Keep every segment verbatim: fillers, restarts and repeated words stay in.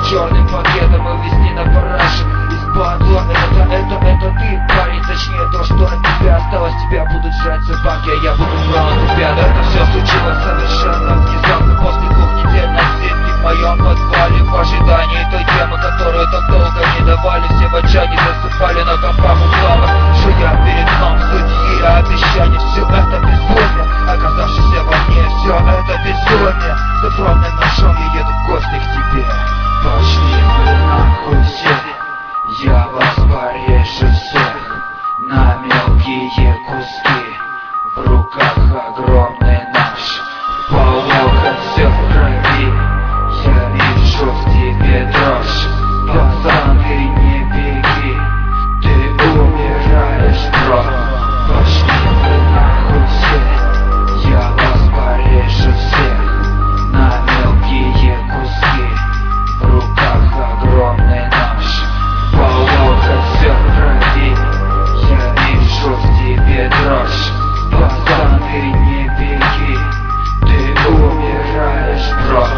черным пакетом и везти на параше. Испадло, это, это, это ты, парень, точнее то, что от тебя осталось. Тебя будут жрать собаки, а я буду брал тебя. Это все случилось совершенно внезапно. После двух недель отсидки в моем подвале, в ожидании той темы, которую так долго не давали. Все в отчаянии засыпали на компах угловых, жуя перед сном судьи обещания. Все это безумие, оказавшееся во мне, все это безумие. С огромным ножом я еду в гости к тебе. Пошли вы нахуй все, я вас порежу всех на мелкие куски. В руках огромный нож, полокоть все в крови. Я вижу в тебе дрожь, пацан, ты не беги, ты умираешь, бро. Пошли вы нахуй все, я вас порежу всех на мелкие куски. В руках огромный нож, полокоть все в крови. Я вижу в тебе дрожь, пацан, ты не беги, ты умираешь, бро.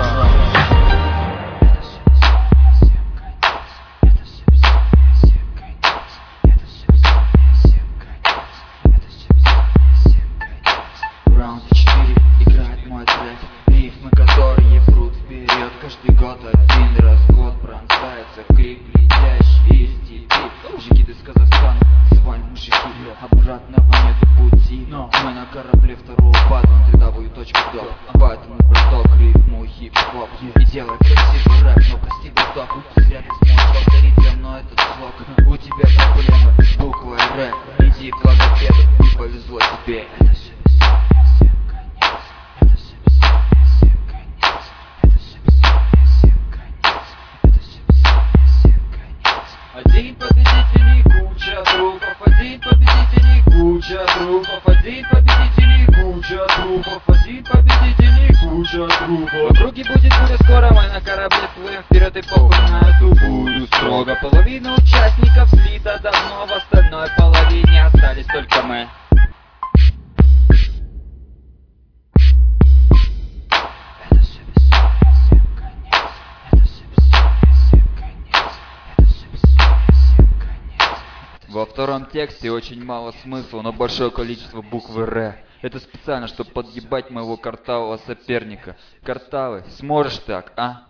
Раунд четыре играет мой трек, рифмы, которые прут вперед. Каждый год один раз в год пронзается крик, летящий из степи. Жигит из Казахстана, звали мужики, обратного нету пути. Но мы на корабле второго падла, три дабл ю точка доп. Поэтому браток, рифму, хип-хоп и делай красивый рэп, но прости, браток, зря ты сможешь повторить для мной этот слог. У тебя проблемы с буквой рэп, иди к логопеду, не повезло тебе. Это все один победитель и куча трупов, один победитель и куча трупов, один победитель и куча трупов, один победитель и куча трупов. В округе будет буря скоро, мы на корабле плывем вперед и похуй на эту бурю строго. Половина участников слита давно, в остальной половине остались только мы. Во втором тексте очень мало смысла, но большое количество буквы «Р». Это специально, чтобы подъебать моего картавого соперника. Картавый, сможешь так, а?